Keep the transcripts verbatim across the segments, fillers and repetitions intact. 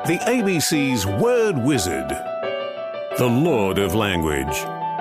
The A B C's Word Wizard. The Lord of Language.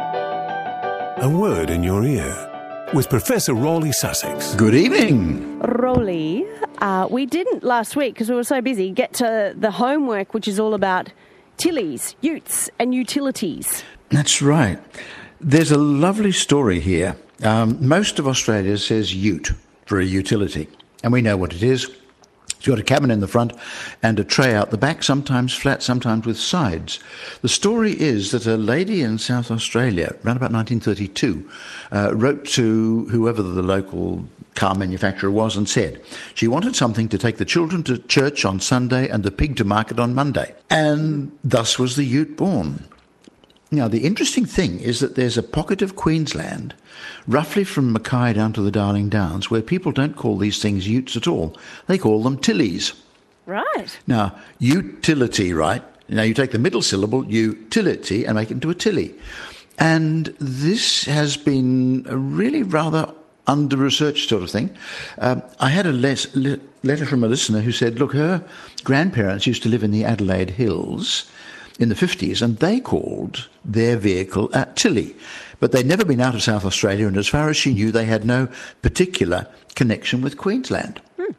A word in your ear. With Professor Rowley Sussex. Good evening. Rowley, uh, we didn't last week, because we were so busy, get to the homework, which is all about tillies, utes and utilities. That's right. There's a lovely story here. Um, most of Australia says ute for a utility, and we know what it is. It's got a cabin in the front and a tray out the back, sometimes flat, sometimes with sides. The story is that a lady in South Australia, around about nineteen thirty-two, uh, wrote to whoever the local car manufacturer was and said she wanted something to take the children to church on Sunday and the pig to market on Monday. And thus was the ute born. Now, the interesting thing is that there's a pocket of Queensland, roughly from Mackay down to the Darling Downs, where people don't call these things utes at all. They call them tillies. Right. Now, utility, right? Now, you take the middle syllable, utility, and make it into a tilly. And this has been a really rather under-researched sort of thing. Um, I had a les- le- letter from a listener who said, look, her grandparents used to live in the Adelaide Hills in the fifties, and they called their vehicle a tilly. But they'd never been out of South Australia, and as far as she knew, they had no particular connection with Queensland. Hmm.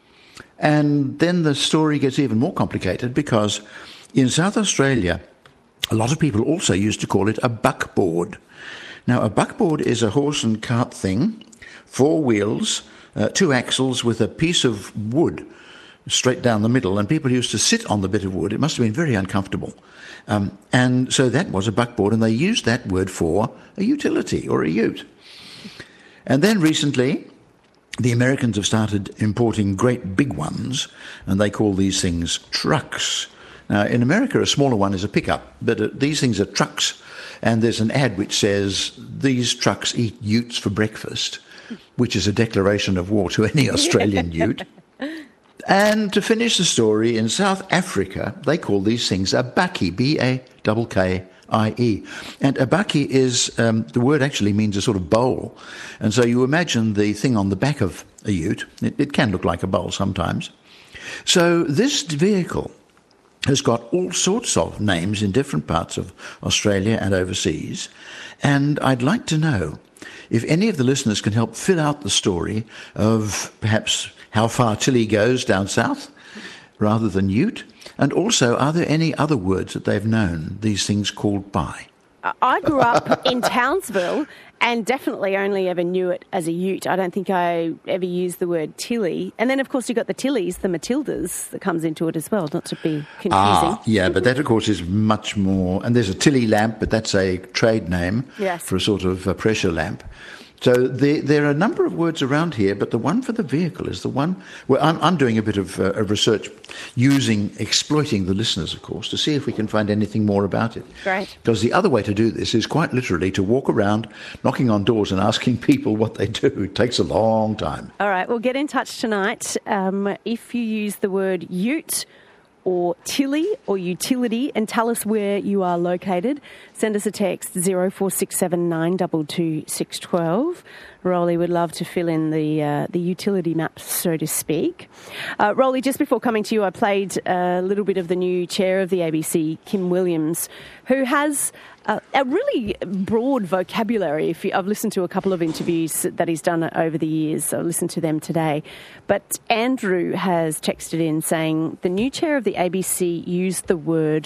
And then the story gets even more complicated, because in South Australia, a lot of people also used to call it a buckboard. Now, a buckboard is a horse and cart thing, four wheels, uh, two axles with a piece of wood straight down the middle, and people used to sit on the bit of wood. It must have been very uncomfortable. Um, and so that was a buckboard, and they used that word for a utility or a ute. And then recently, the Americans have started importing great big ones, and they call these things trucks. Now, in America, a smaller one is a pickup, but uh, these things are trucks, and there's an ad which says, these trucks eat utes for breakfast, which is a declaration of war to any Australian ute. And to finish the story, in South Africa, they call these things a bakkie, B A K K I E. And a bakkie is, um, the word actually means a sort of bowl. And so you imagine the thing on the back of a ute. It, it can look like a bowl sometimes. So this vehicle has got all sorts of names in different parts of Australia and overseas. And I'd like to know if any of the listeners can help fill out the story of perhaps how far tilly goes down south rather than ute, and also are there any other words that they've known these things called by? I grew up in Townsville and definitely only ever knew it as a ute. I don't think I ever used the word tilly. And then, of course, you've got the tillies, the Matildas, that comes into it as well, not to be confusing. Ah, yeah, but that, of course, is much more... And there's a tilly lamp, but that's a trade name yes. for a sort of a pressure lamp. So there, there are a number of words around here, but the one for the vehicle is the one... Well, I'm, I'm doing a bit of uh, research using, exploiting the listeners, of course, to see if we can find anything more about it. Great. Because the other way to do this is quite literally to walk around knocking on doors and asking people what they do. It takes a long time. All right, well, get in touch tonight. Um, if you use the word ute or tilly or utility and tell us where you are located, send us a text zero four six seven nine two two six one two. Rowley would love to fill in the uh, the utility map, so to speak. Uh, Rowley, just before coming to you, I played a little bit of the new chair of the A B C, Kim Williams, who has uh, a really broad vocabulary. If you, I've listened to a couple of interviews that he's done over the years. I listened to them today. But Andrew has texted in saying the new chair of the A B C used the word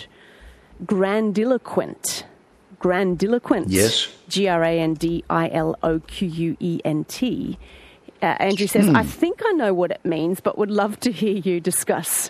grandiloquent. Grandiloquent. Yes. G R A N D I L O Q U E N T. Uh, Andrew says, hmm. I think I know what it means, but would love to hear you discuss.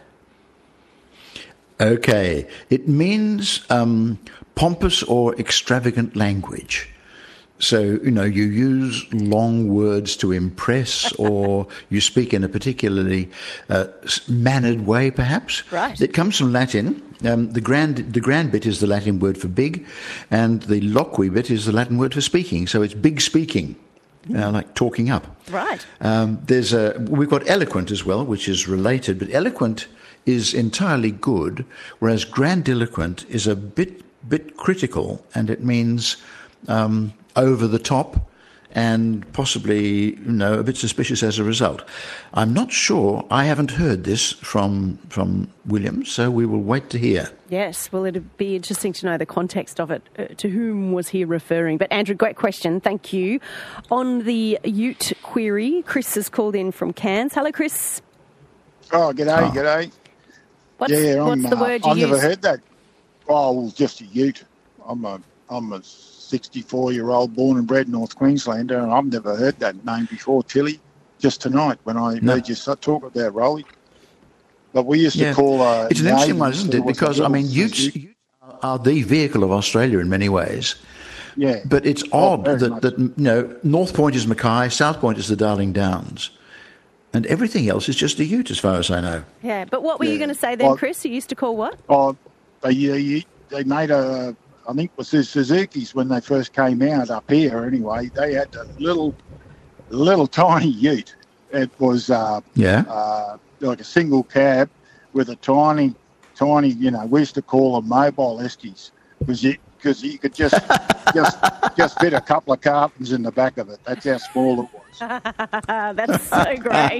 Okay. It means um, pompous or extravagant language. So, you know, you use long words to impress, or you speak in a particularly uh, mannered way, perhaps. Right. It comes from Latin. Um, the grand the grand bit is the Latin word for big, and the loqui bit is the Latin word for speaking. So it's big speaking, uh, like talking up. Right. Um, there's a we've got eloquent as well, which is related, but eloquent is entirely good, whereas grandiloquent is a bit bit critical, and it means um, over the top and possibly, you know, a bit suspicious as a result. I'm not sure. I haven't heard this from from William, so we will wait to hear. Yes, well, it'd be interesting to know the context of it. Uh, to whom was he referring? But Andrew, great question. Thank you. On the ute query, Chris has called in from Cairns. Hello, Chris. Oh, g'day, Oh. g'day. What's, Yeah, what's I'm, the uh, word you I've use? never heard that. Oh, well, just a ute. I'm a I'm a sixty-four-year-old born and bred North Queenslander, and I've never heard that name before, Tilly. Just tonight when I No. heard you start talk about Rolly. But we used Yeah. to call. Uh, It's an interesting one, isn't it? Navy, Because, I mean, was utes, ute. utes are the vehicle of Australia in many ways. Yeah, But it's Oh, odd very that, much. that, you know, North Point is Mackay, South Point is the Darling Downs, and everything else is just a ute as far as I know. Yeah, but what were you Yeah. going to say then, Well- Chris? You used to call what? Oh, they they, they made a. I think it was the Suzuki's when they first came out up here. Anyway, they had a little, little tiny ute. It was uh, Yeah? uh, like a single cab with a tiny, tiny. You know, we used to call them mobile Eskies because you because you could just just just fit a couple of cartons in the back of it. That's how small it was. That's so great.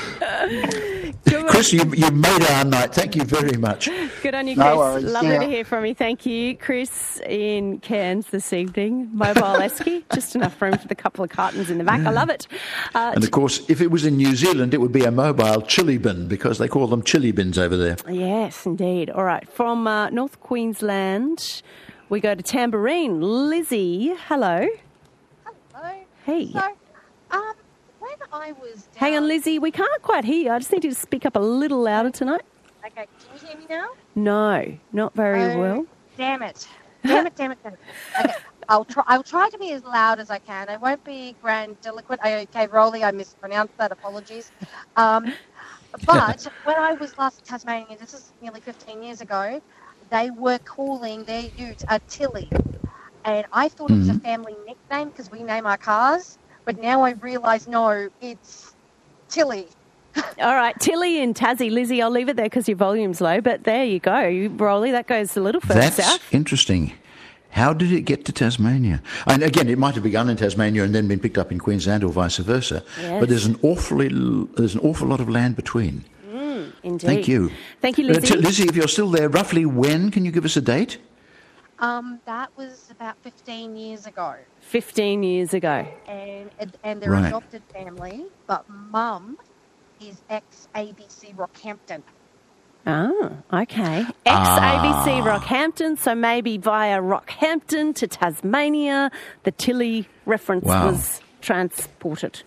Good, Chris, you, you made our night. Thank you very much. good on you, No Chris. worries. Lovely Yeah. to hear from you. Thank you. Chris in Cairns this evening. Mobile esky. Just enough room for the couple of cartons in the back. I love it. Uh, And of course, if it was in New Zealand, it would be a mobile chili bin because they call them chili bins over there. Yes, indeed. All right. From uh, North Queensland, we go to Tambourine. Lizzie, hello. Hello. Hey. So, um, when I was down... Hang on, Lizzie. We can't quite hear you. I just need you to speak up a little louder tonight. Okay, can you hear me now? No, not very Oh, well. Damn it. Damn it, damn it, damn it. Okay, I'll try, I'll try to be as loud as I can. I won't be grandiloquent. I, okay, Rolly, I mispronounced that. Apologies. Um, but when I was last in Tasmania, this is nearly fifteen years ago, they were calling their ute a Tilly. And I thought it was a family nickname because we name our cars. But now I realise, no, it's Tilly. All right, Tilly and Tassie. Lizzie, I'll leave it there because your volume's low, but there you go. You, Rolly, that goes a little further That's south. interesting. How did it get to Tasmania? And again, it might have begun in Tasmania and then been picked up in Queensland or vice versa. Yes. But there's an awfully there's an awful lot of land between. Indeed. Thank you. Thank you, Uh, Lizzie. t- Lizzie, if you're still there, roughly when can you give us a date? Um, that was about fifteen years ago. fifteen years ago. And and, and they're Right. adopted family, but mum is ex-A B C Rockhampton. Oh, okay. Ex-A B C Rockhampton, so maybe via Rockhampton to Tasmania, the Tilly reference Wow. was transported.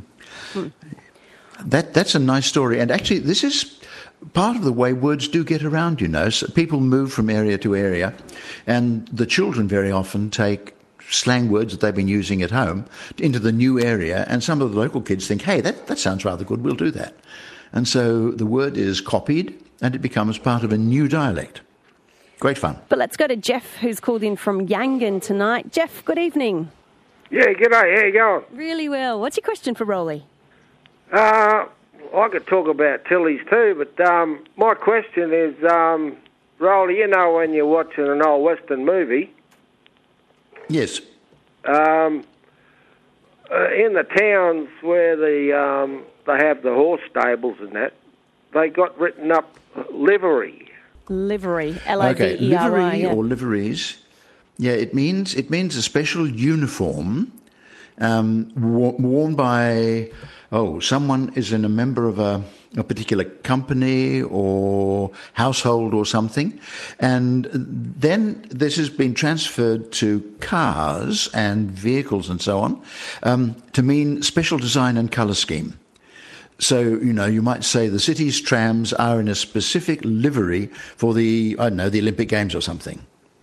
That that's a nice story, and actually, this is part of the way words do get around. You know, so people move from area to area, and the children very often take slang words that they've been using at home into the new area, and some of the local kids think, "Hey, that that sounds rather good. We'll do that," and so the word is copied, and it becomes part of a new dialect. Great fun. But let's go to Jeff, who's called in from Yangon tonight. Jeff, good evening. Yeah, g'day. How you going? Really well. What's your question for Rolly? Uh, I could talk about Tillies too, but um, my question is, um, Rolly, you know when you're watching an old Western movie, Yes. um, uh, in the towns where the um, they have the horse stables and that, they got written up livery. Livery. L O V Okay, E R I. livery yeah. or liveries. Yeah, it means it means a special uniform um, wo- worn by oh someone is in a member of a, a particular company or household or something, and then this has been transferred to cars and vehicles and so on um, to mean special design and colour scheme. So, you know, you might say the city's trams are in a specific livery for the, I don't know, the Olympic Games or something.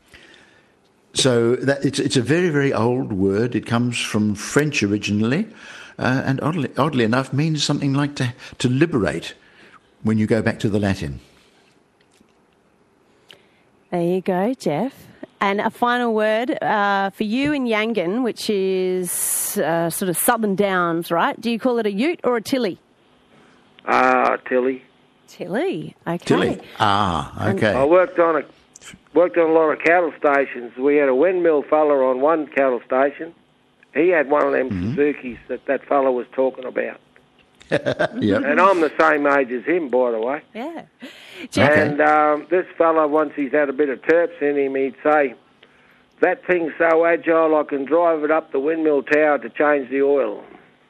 So that it's it's a very, very old word. It comes from French originally, uh, and oddly, oddly enough means something like to, to liberate when you go back to the Latin. There you go, Jeff. And a final word uh, for you in Yangon, which is uh, sort of Southern Downs, right? Do you call it a ute or a tilly? Ah, Tilly. Tilly, okay. Tilly. Ah, okay. I worked on a worked on a lot of cattle stations. We had a windmill fella on one cattle station, he had one of them Mm-hmm. Suzukis that that fellow was talking about. Yep. And I'm the same age as him, by the way. Yeah. Jeff, Okay. And um, this fella, once he's had a bit of terps in him, he'd say, that thing's so agile I can drive it up the windmill tower to change the oil.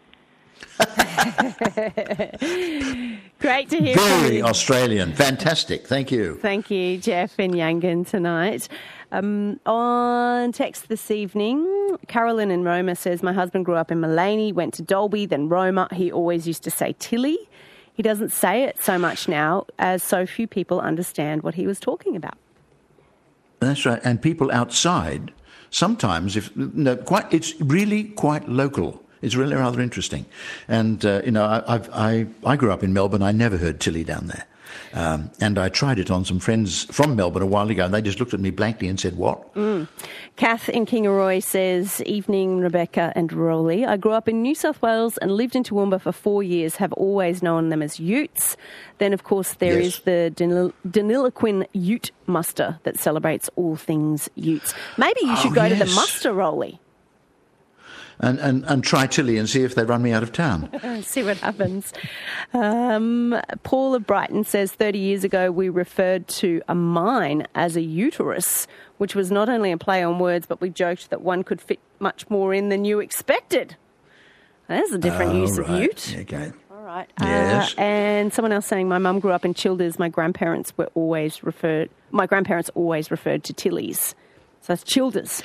great to hear from Very you. Australian. Fantastic. Thank you. Thank you, Jeff in Yangon tonight. Um, on text this evening, Carolyn in Roma says, my husband grew up in Mullaney, went to Dalby, then Roma. He always used to say Tilly. He doesn't say it so much now as so few people understand what he was talking about. That's right. And people outside, sometimes, if no, quite, it's really quite local. It's really rather interesting. And, uh, you know, I, I've, I I grew up in Melbourne. I never heard Tilly down there. Um, and I tried it on some friends from Melbourne a while ago, and they just looked at me blankly and said, what? Mm. Kath in Kingaroy says, evening, Rebecca and Rolly. I grew up in New South Wales and lived in Toowoomba for four years, have always known them as Utes. Then, of course, there Yes. is the Danil- Deniliquin Ute muster that celebrates all things Utes. Maybe you should Oh, go to the yes. muster, Rolly. And, and, and try Tilly and see if they run me out of town. See what happens. Um, Paul of Brighton says thirty years ago we referred to a mine as a uterus, which was not only a play on words, but we joked that one could fit much more in than you expected. There's a different Oh, use of right. ute. Okay. All right. Yes. Uh, and someone else saying, my mum grew up in Childers. My grandparents were always referred, my grandparents always referred to Tillies. So it's Childers.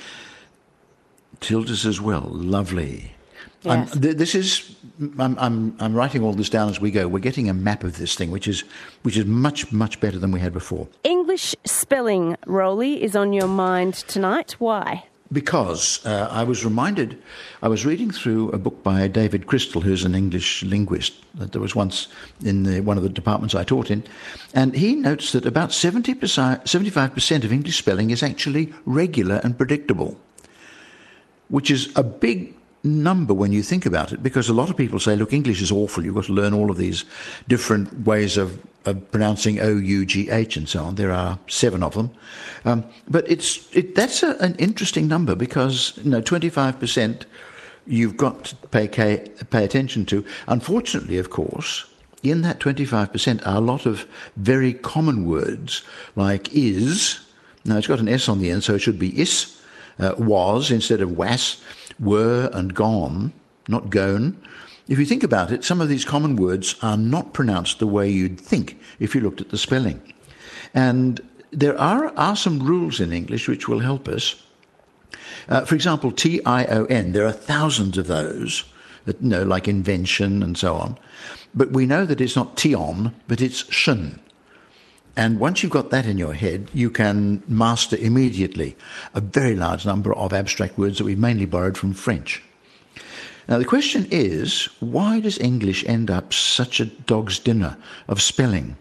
Tildas as well. Lovely. Yes. I'm, th- this is. I'm, I'm. I'm writing all this down as we go. We're getting a map of this thing, which is, which is much, much better than we had before. English spelling, Rolly, is on your mind tonight. Why? Because uh, I was reminded, I was reading through a book by David Crystal, who's an English linguist that there was once in the, one of the departments I taught in, and he notes that about seventy percent, seventy-five percent of English spelling is actually regular and predictable, which is a big number when you think about it, because a lot of people say, look, English is awful, you've got to learn all of these different ways of, of pronouncing O U G H and so on. There are seven of them. Um, but it's it, that's a, an interesting number because, you know, twenty-five percent you've got to pay, pay attention to. Unfortunately, of course, in that twenty-five percent are a lot of very common words like is. Now, it's got an S on the end, so it should be is, uh, was instead of was, were and gone, not gone. If you think about it, some of these common words are not pronounced the way you'd think if you looked at the spelling. And there are, are some rules in English which will help us. Uh, for example, T I O N, there are thousands of those, that, you know, like invention and so on. But we know that it's not tion, but it's shun. And once you've got that in your head, you can master immediately a very large number of abstract words that we've mainly borrowed from French. Now, the question is, why does English end up such a dog's dinner of spelling?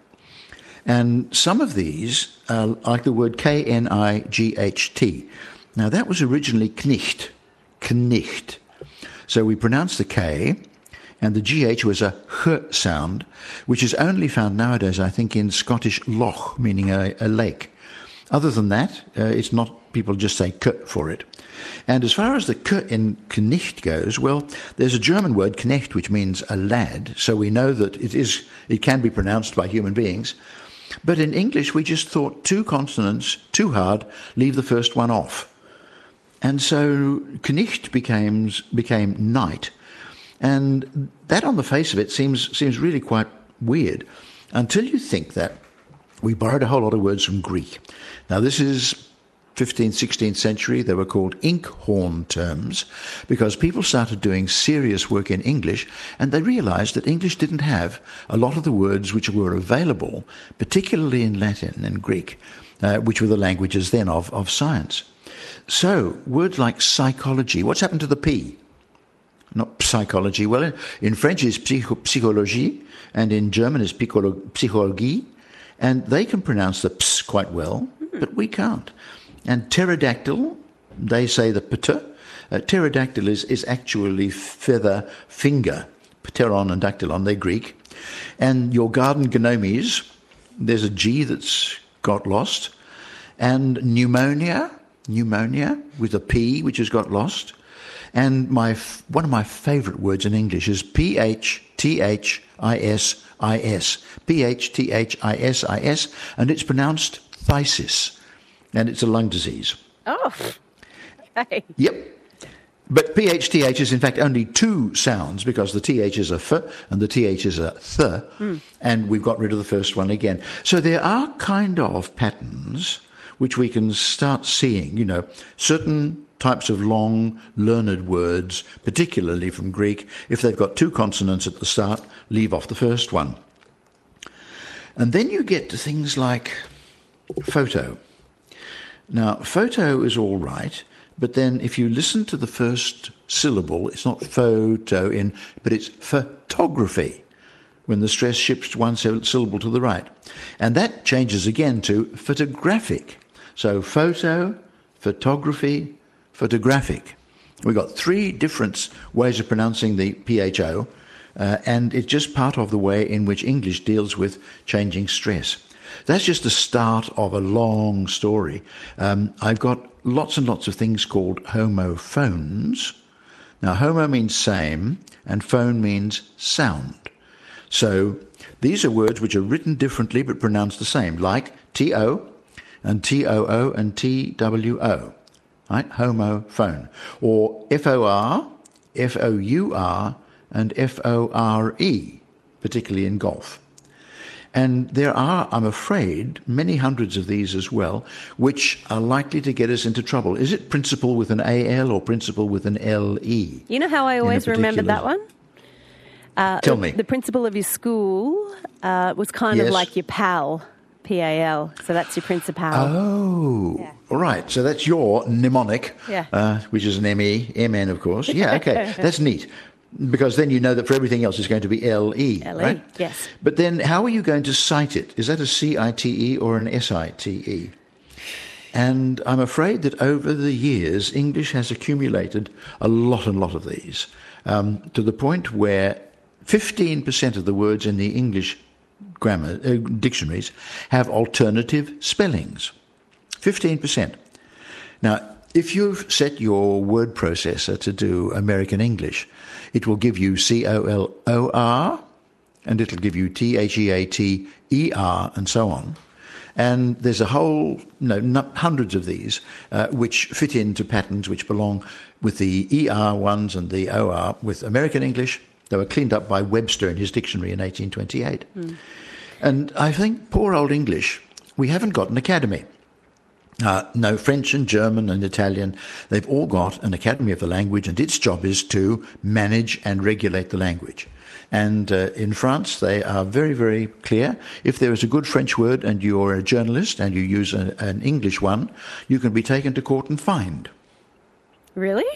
And some of these, uh, like the word K N I G H T. Now, that was originally knicht, knicht. So we pronounce the K, and the G H was a H sound, which is only found nowadays, I think, in Scottish loch, meaning a, a lake. Other than that, uh, it's not, people just say K for it. And as far as the K in Knecht goes, well, there's a German word, Knecht, which means a lad, so we know that it is, it can be pronounced by human beings. But in English, we just thought two consonants, too hard, leave the first one off. And so Knecht became, became knight. And that on the face of it seems seems really quite weird until you think that we borrowed a whole lot of words from Greek. Now, this is fifteenth, sixteenth century. They were called inkhorn terms because people started doing serious work in English and they realized that English didn't have a lot of the words which were available, particularly in Latin and Greek, uh, which were the languages then of, of science. So words like psychology, what's happened to the P? Not psychology. Well, in, in French it's psycho- psychologie, and in German it's psycholo- psychologie, and they can pronounce the ps quite well, but we can't. And pterodactyl, they say the pt. Uh, pterodactyl is, is actually feather finger. Pteron and dactylon, they're Greek. And your garden gnomes, there's a G that's got lost. And pneumonia, pneumonia with a P, which has got lost. And my f- one of my favourite words in English is P H T H I S I S. P H T H I S I S, and it's pronounced phthisis, and it's a lung disease. Oh, okay. Yep. But P H T H is in fact only two sounds because the T H is a F and the T H is a Th, mm. and we've got rid of the first one again. So there are kind of patterns which we can start seeing, you know, certain types of long, learned words, particularly from Greek, if they've got two consonants at the start, leave off the first one. And then you get to things like photo. Now, photo is all right, but then if you listen to the first syllable, it's not photo in, but it's photography, when the stress shifts one syllable to the right. And that changes again to photographic. So photo, photography, photographic. We've got three different ways of pronouncing the P H O, uh, and it's just part of the way in which English deals with changing stress. That's just the start of a long story. Um, I've got lots and lots of things called homophones. Now, homo means same, and phone means sound. So these are words which are written differently but pronounced the same, like T O and T O O and T W O, right? Homophone. Or F O R, F O U R, and F O R E, particularly in golf. And there are, I'm afraid, many hundreds of these as well, which are likely to get us into trouble. Is it principal with an A L or principal with an L E? You know how I always remembered that one? Uh, Tell the, me. The principal of your school uh, was kind Yes. of like your pal, P A L. So that's your principal. Oh, Yeah. all right. So that's your mnemonic, Yeah. uh, which is an M E, M N, of course. Yeah, okay. That's neat. Because then you know that for everything else it's going to be L E, L E, right? yes. But then how are you going to cite it? Is that a C I T E or an S I T E? And I'm afraid that over the years, English has accumulated a lot and lot of these, um, to the point where fifteen percent of the words in the English grammar uh, dictionaries have alternative spellings. fifteen percent. Now, if you've set your word processor to do American English, it will give you C O L O R, and it'll give you T H E A T E R, and so on. And there's a whole, no, not hundreds of these, uh, which fit into patterns which belong with the E R ones and the O R with American English. They were cleaned up by Webster in his dictionary in eighteen twenty-eight. Mm. And I think poor old English, we haven't got an academy. Uh, no, French and German and Italian, they've all got an Academy of the Language, and its job is to manage and regulate the language. And uh, in France, they are very, very clear. If there is a good French word and you're a journalist and you use a, an English one, you can be taken to court and fined. Really?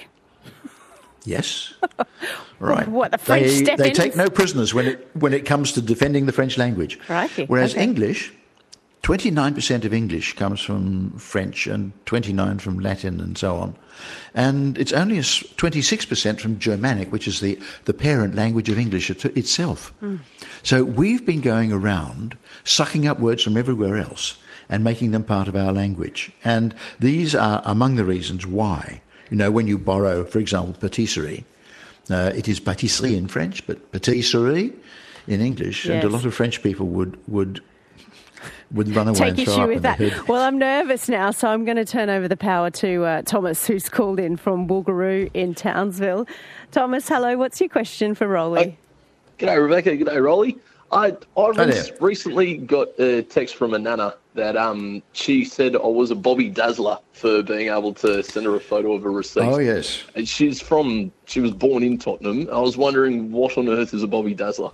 Yes. Right. What, the French they, step They in? take no prisoners when it, when it comes to defending the French language. Righty, Whereas okay. English, twenty-nine percent of English comes from French and twenty-nine from Latin and so on. And it's only a twenty-six percent from Germanic, which is the, the parent language of English it, itself. Mm. So we've been going around sucking up words from everywhere else and making them part of our language. And these are among the reasons why. You know, when you borrow, for example, patisserie, uh, it is pâtisserie in French, but patisserie in English. Yes. And a lot of French people would... would would run away Take and throw issue up with in that. the head. Well, I'm nervous now, so I'm going to turn over the power to uh, Thomas, who's called in from Woogaroo in Townsville. Thomas, hello. What's your question for Rolly? Uh, g'day, Rebecca. G'day, Rolly. I I Hi re- there. recently got a text from a nana that um she said I was a Bobby Dazzler for being able to send her a photo of a receipt. Oh, yes. And she's from, she was born in Tottenham. I was wondering what on earth is a Bobby Dazzler?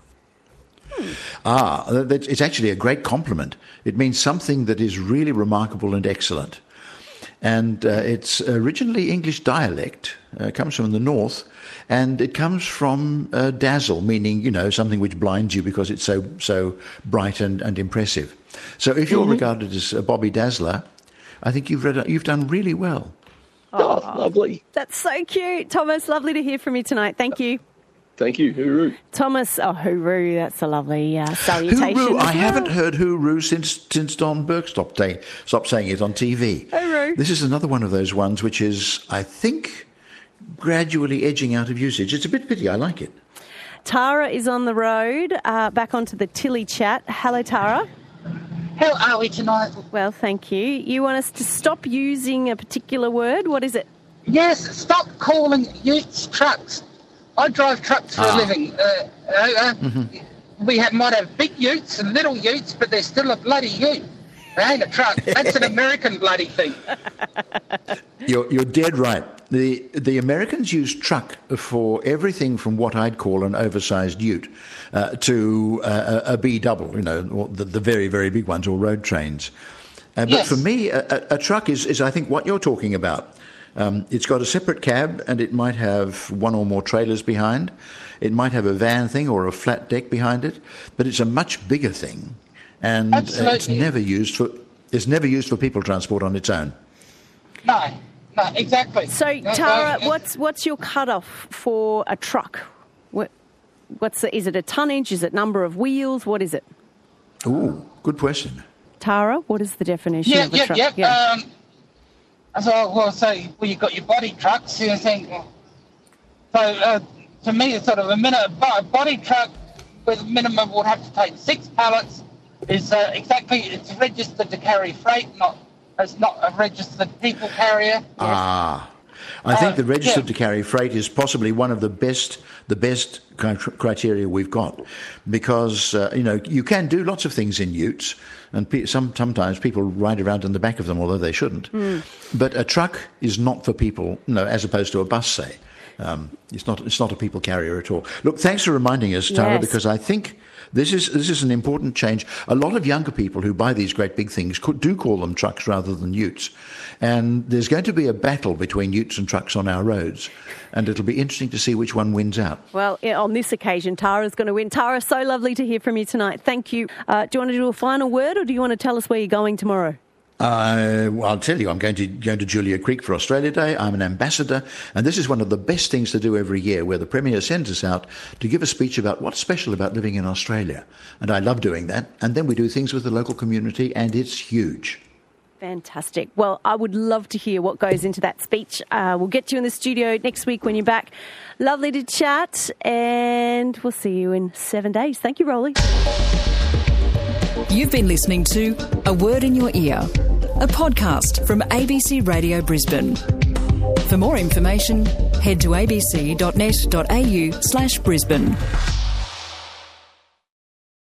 Ah, that- it's actually a great compliment. It means something that is really remarkable and excellent. And uh, it's originally English dialect, uh, comes from the north, and it comes from uh, dazzle, meaning, you know, something which blinds you because it's so so bright and, and impressive. So if you're Mm-hmm. regarded as a Bobby Dazzler, I think you've read, you've done really well. Oh, lovely. That's so cute. Thomas, lovely to hear from you tonight. Thank you. Thank you. Hooroo. Thomas, oh, hooroo, that's a lovely uh, salutation. Hooroo! as I well. haven't heard hooroo since since Don Burke stopped, day, stopped saying it on T V. Hooroo. This is another one of those ones which is, I think, gradually edging out of usage. It's a bit pity. I like it. Tara is on the road, uh, back onto the Tilly chat. Hello, Tara. How are we tonight? Well, thank you. You want us to stop using a particular word? What is it? Yes, stop calling utes trucks. I drive trucks for Ah. a living. Uh, uh, uh, Mm-hmm. We have, might have big utes and little utes, but they're still a bloody ute. They ain't a truck. That's an American bloody thing. You're, you're dead right. The the Americans use truck for everything from what I'd call an oversized ute uh, to uh, a, a B double, you know, or the, the very, very big ones, or road trains. Uh, but Yes. for me, a, a, a truck is, is, I think, what you're talking about. Um, it's got a separate cab, and it might have one or more trailers behind. It might have a van thing or a flat deck behind it, but it's a much bigger thing, and uh, it's Absolutely. never used for it's never used for people transport on its own. No, no, exactly. So, No, Tara, no, what's what's your cutoff for a truck? What, what's the, is it a tonnage? Is it number of wheels? What is it? Ooh, good question. Tara, what is the definition Yeah, of a yeah, truck? yeah. Um, so, well, so well, you've got your body trucks, you think. So, uh, to me, it's sort of a minute, a body truck with a minimum would have to take six pallets. Is uh, exactly, it's registered to carry freight, not it's not a registered people carrier. Ah, I think Uh, the registered yeah. to carry freight is possibly one of the best, the best cri- criteria we've got, because uh, you know you can do lots of things in utes, and pe- some sometimes people ride around in the back of them, although they shouldn't. But a truck is not for people, no, as opposed to a bus, say. Um, it's not. It's not a people carrier at all. Look, thanks for reminding us, Tara, Yes. because I think this is this is an important change. A lot of younger people who buy these great big things could, do call them trucks rather than utes, and there's going to be a battle between utes and trucks on our roads, and it'll be interesting to see which one wins out. Well, yeah, on this occasion, Tara's going to win. Tara, so lovely to hear from you tonight. Thank you. Uh, do you want to do a final word, or do you want to tell us where you're going tomorrow? Uh, well, I'll tell you, I'm going to going to Julia Creek for Australia Day. I'm an ambassador, and this is one of the best things to do every year, where the Premier sends us out to give a speech about what's special about living in Australia. And I love doing that. And then we do things with the local community, and it's huge. Fantastic. Well, I would love to hear what goes into that speech. Uh, we'll get you in the studio next week when you're back. Lovely to chat, and we'll see you in seven days. Thank you, Rolly. You've been listening to A Word in Your Ear, a podcast from A B C Radio Brisbane. For more information, head to abc.net.au slash Brisbane.